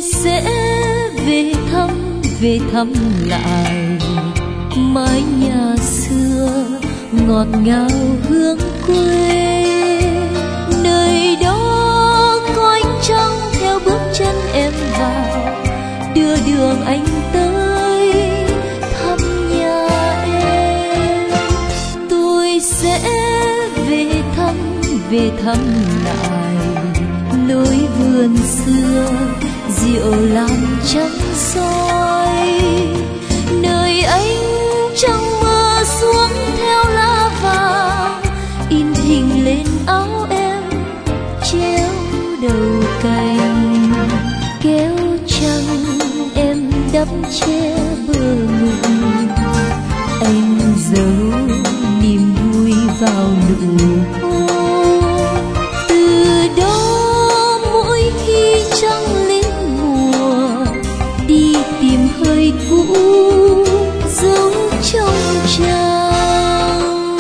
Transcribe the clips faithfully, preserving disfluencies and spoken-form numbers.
sẽ về thăm, về thăm lại mái nhà xưa ngọt ngào hương quê. Nơi đó có ánh trăng theo bước chân em vào, đưa đường anh tới thăm nhà em. Tôi sẽ về thăm, về thăm lại lối vườn xưa rượu làm trắng soi. Nơi anh trăng mưa xuống theo lá vàng, in hình lên áo em treo đầu cành. Kéo trăng em đắp che bờ ngực, anh giấu niềm vui vào nụ hôn. Từ đó mỗi khi trăng lên mùa, đi tìm hơi cũ giấu trong trăng.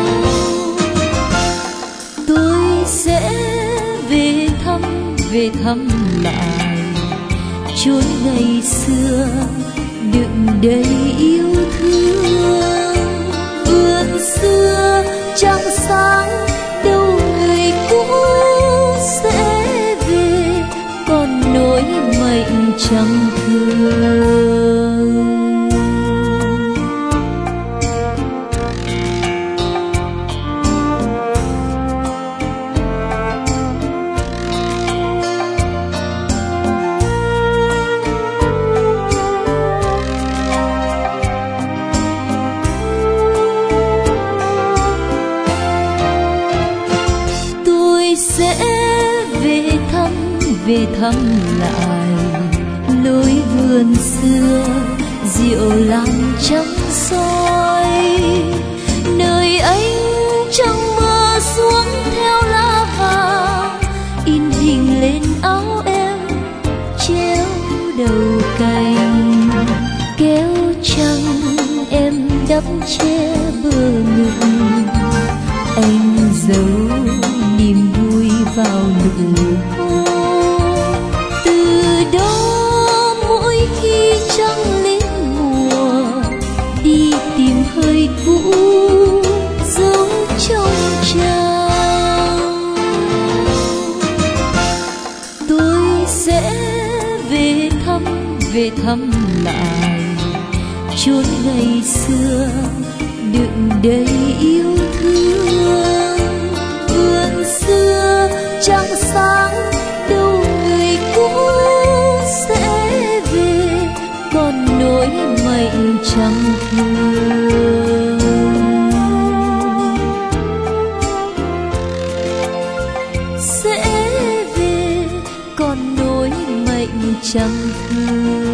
Tôi sẽ về thăm, về thăm lại chốn ngày xưa đựng đầy yêu thương. Vườn xưa trăng sáng đâu người cũ sẽ về, còn nỗi mệnh chẳng thương. Sẽ về thăm, về thăm lại lối vườn xưa rượu làm trắng soi. Nơi anh trăng mưa xuống theo lá vàng, in hình lên áo em treo đầu cành. Kéo trăng em đắp che bờ ngực, anh giấu niềm vui vào nụ hôn. Từ đó mỗi khi trăng lên mùa, đi tìm hơi cũ giấu trong trăng. Tôi sẽ về thăm, về thăm lại chốn ngày xưa đựng đầy yêu thương. Vườn xưa trăng sáng đâu người cũ sẽ về, còn nỗi mệnh chẳng thương. Sẽ về còn nỗi mệnh chẳng thương.